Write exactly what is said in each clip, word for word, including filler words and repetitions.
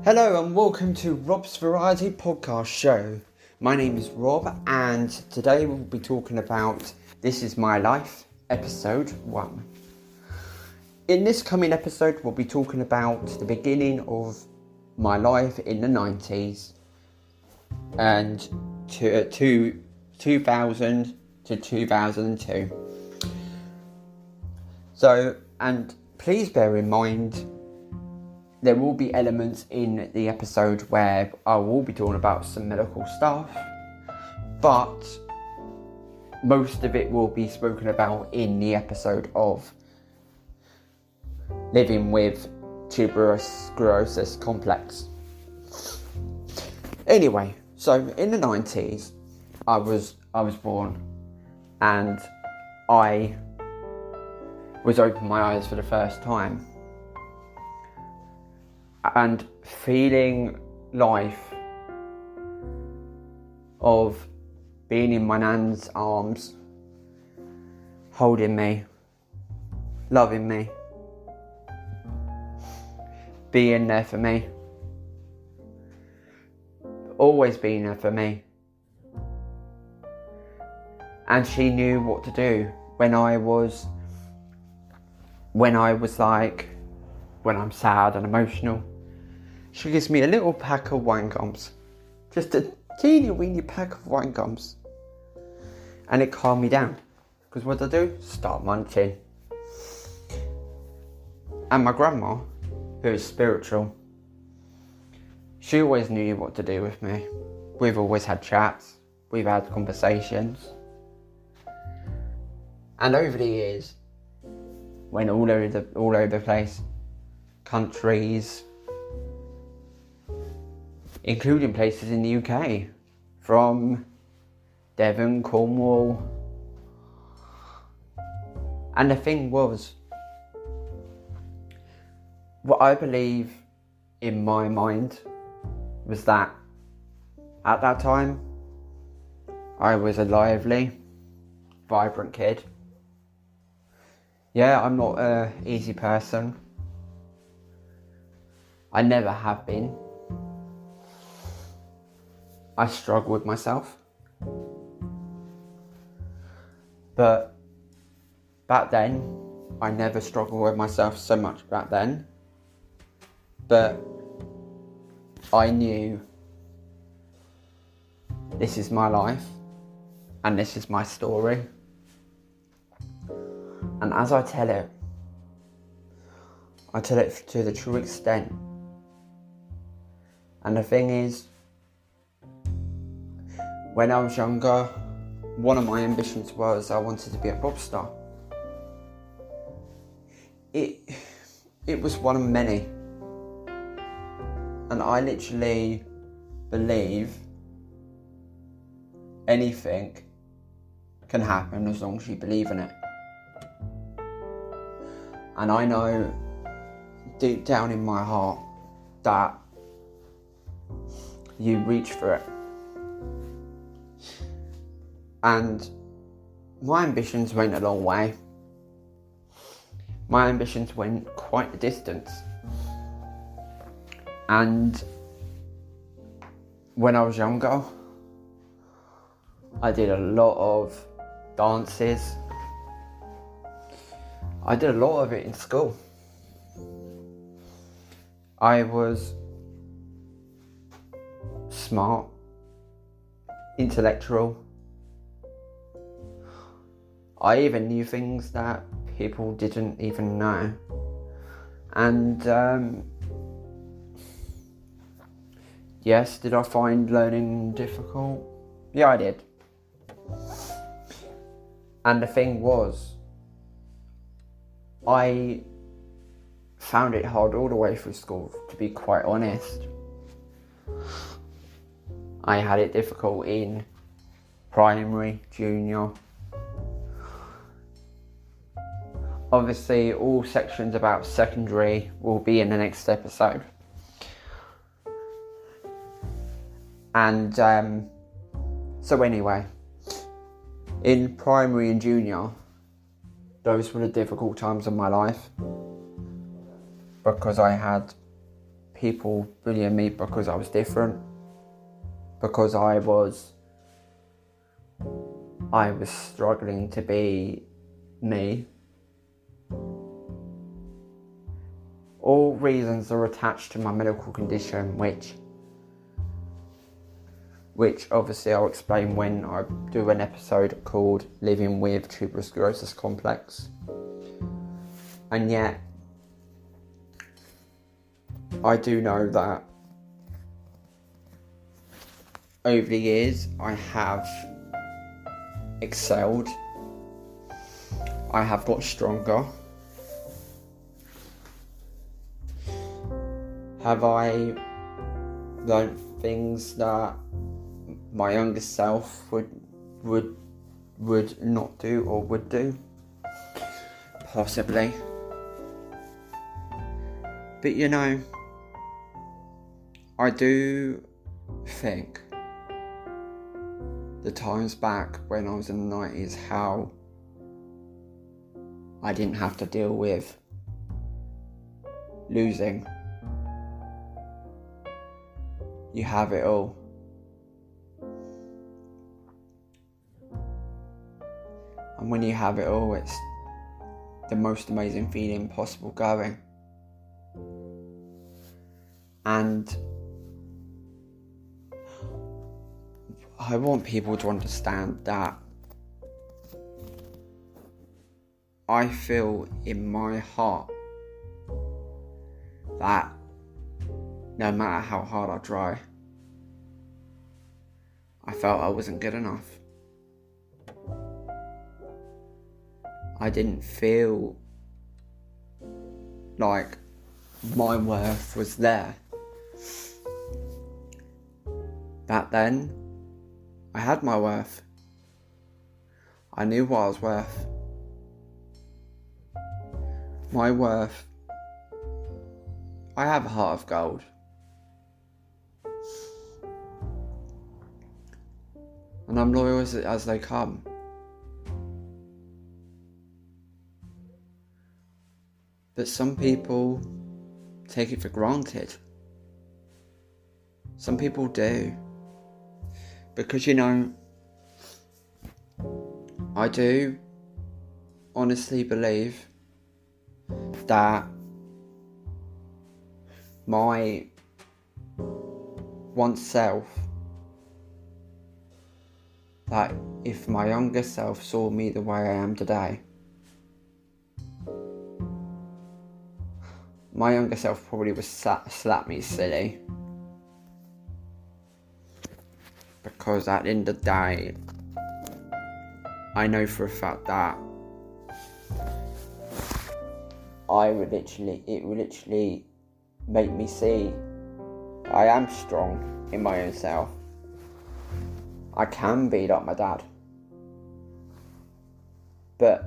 Hello and welcome to Rob's Variety Podcast Show. My name is Rob and today we'll be talking about This Is My Life, episode one. In this coming episode we'll be talking about the beginning of my life in the nineties and to, to two thousand to two thousand two. So, and please bear in mind there will be elements in the episode where I will be talking about some medical stuff, but most of it will be spoken about in the episode of living with tuberous sclerosis complex. Anyway, so in the nineties, I was I was born, and I was opening my eyes for the first time. And feeling life of being in my nan's arms, holding me, loving me, being there for me, always being there for me. And she knew what to do when I was, when I was like, when I'm sad and emotional. She gives me a little pack of wine gums. Just a teeny weeny pack of wine gums. And it calmed me down. Because what I do? Start munching. And my grandma, who is spiritual, she always knew what to do with me. We've always had chats. We've had conversations. And over the years, went all over the, all over the place. Countries, including places in the U K, from Devon, Cornwall. And the thing was, what I believe in my mind was that at that time, I was a lively, vibrant kid. Yeah, I'm not an easy person. I never have been. I struggle with myself. But back then, I never struggled with myself so much back then. But I knew this is my life and this is my story. And as I tell it, I tell it to the true extent. And the thing is, when I was younger, one of my ambitions was I wanted to be a pop star. It, it was one of many. And I literally believe anything can happen as long as you believe in it. And I know deep down in my heart that you reach for it. And my ambitions went a long way. My ambitions went quite a distance. And when I was younger, I did a lot of dances. I did a lot of it in school. I was smart, intellectual. I even knew things that people didn't even know. And um, yes, did I find learning difficult? Yeah, I did. And the thing was, I found it hard all the way through school, to be quite honest. I had it difficult in primary, junior. Obviously, all sections about secondary will be in the next episode. And um, so anyway, in primary and junior, those were the difficult times of my life. Because I had people bullying me because I was different, because I was I was struggling to be me. All reasons are attached to my medical condition, which which obviously I'll explain when I do an episode called Living with Tuberous Sclerosis Complex. And yet, I do know that over the years I have excelled. I have got stronger. Have I learnt things that my younger self would would would not do or would do? Possibly. But you know, I do think the times back when I was in the nineties, how I didn't have to deal with losing. You have it all. And when you have it all, it's the most amazing feeling possible going. And I want people to understand that I feel in my heart that no matter how hard I try, I felt I wasn't good enough. I didn't feel like my worth was there. Back then, I had my worth. I knew what I was worth. My worth, I have a heart of gold. And I'm loyal as, as they come. But some people take it for granted. Some people do. Because, you know, I do honestly believe that my once self, that if my younger self saw me the way I am today, my younger self probably would slap, slap me silly. Because at the end of the day, I know for a fact that I would literally, it would literally make me see I am strong in my own self. I can be like my dad. But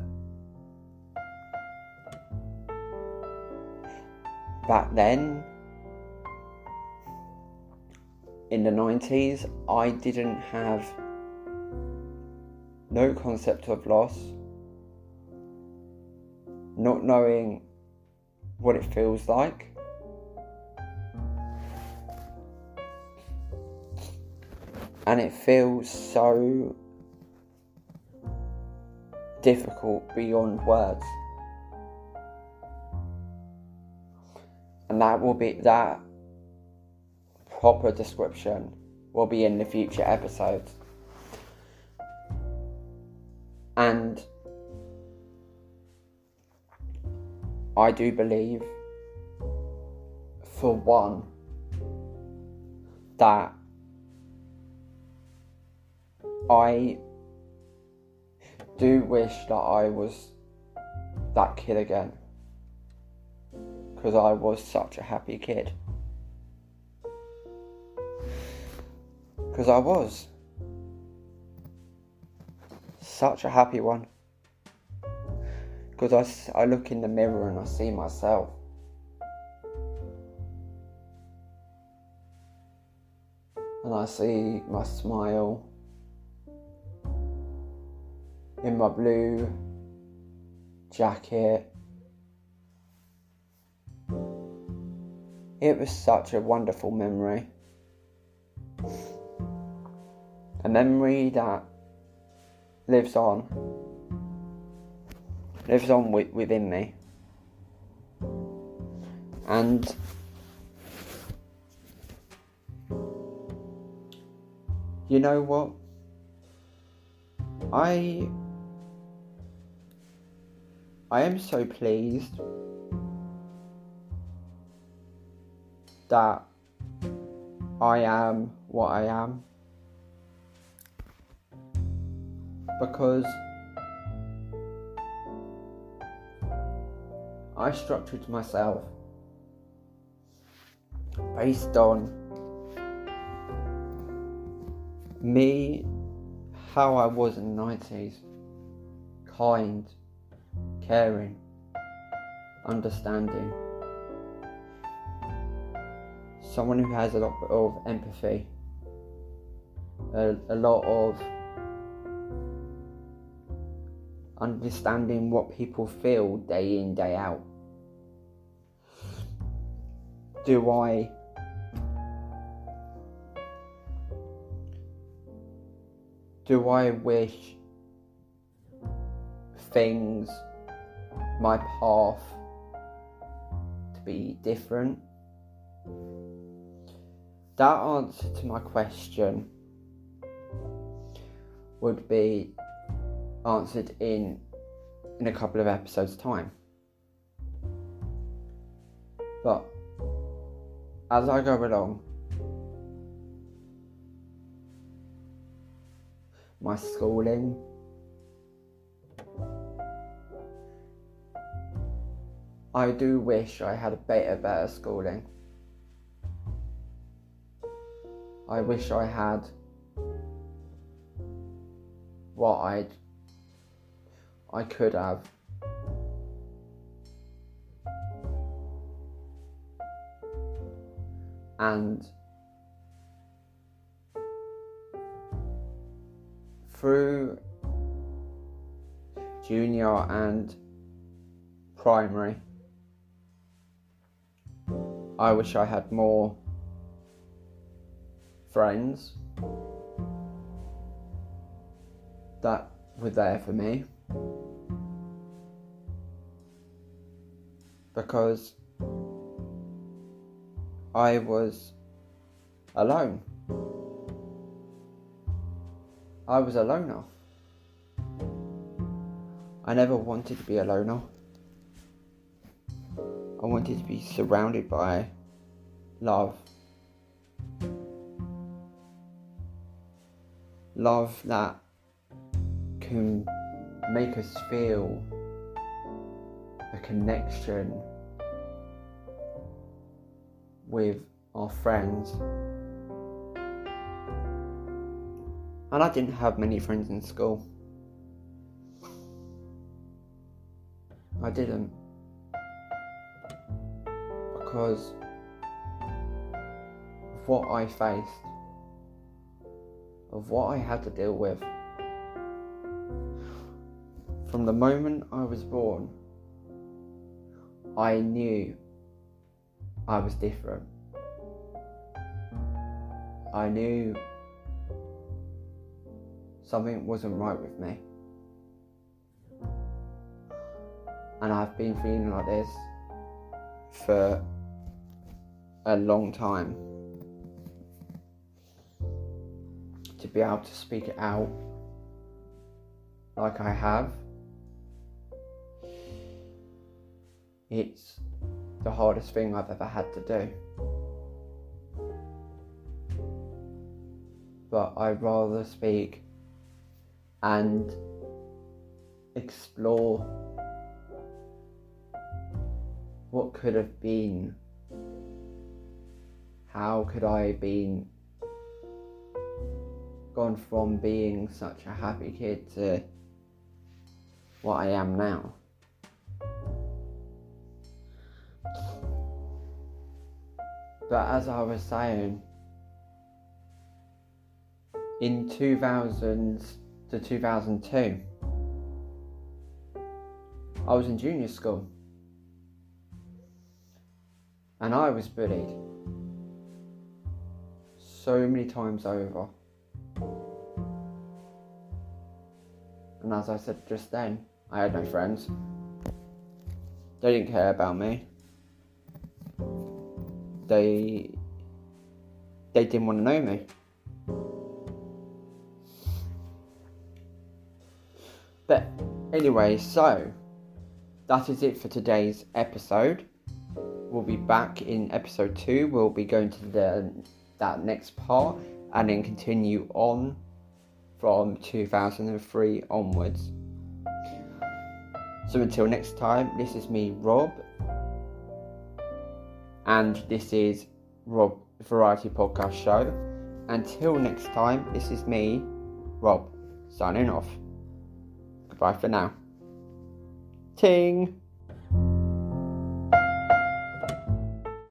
back then, in the nineties, I didn't have no concept of loss, not knowing what it feels like. And it feels so difficult beyond words. And that will be, that proper description will be in the future episodes. And I do believe, for one, that I do wish that I was that kid again, because I was such a happy kid. Because I was such a happy one. Because I, I look in the mirror and I see myself. And I see my smile in my blue jacket. it was such a wonderful memory. A memory that lives on, lives on wi- within me. And you know what? I I am so pleased that I am what I am, because I structured myself based on me, how I was in the nineties. Kind, caring, understanding. Someone who has a lot of empathy, a, a lot of understanding what people feel day in, day out. Do I do I wish things, my path, to be different? That answer to my question would be answered in in a couple of episodes' time. But as I go along, my schooling, I do wish I had a better, better schooling. I wish I had what I'd I could have. And through junior and primary, I wish I had more friends that were there for me, because I was alone. I was a loner. I never wanted to be a loner. I wanted to be surrounded by love. Love that can make us feel a connection with our friends. And I didn't have many friends in school. I didn't. Because of what I faced, of what I had to deal with. From the moment I was born, I knew I was different. I knew something wasn't right with me. And I've been feeling like this for a long time. To be able to speak it out like I have, it's the hardest thing I've ever had to do. But I'd rather speak and explore what could have been. How could I have been gone from being such a happy kid to what I am now? But as I was saying, in two thousand to two thousand two, I was in junior school. And I was bullied so many times over. And as I said just then, I had no friends. They didn't care about me. They they didn't want to know me. But anyway, so that is it for today's episode. We'll be back in episode two. We'll be going to the that next part and then continue on from two thousand three onwards. So until next time, this is me, Rob, and this is Rob Variety Podcast Show. Until next time, this is me, Rob, signing off. Goodbye for now. Ting!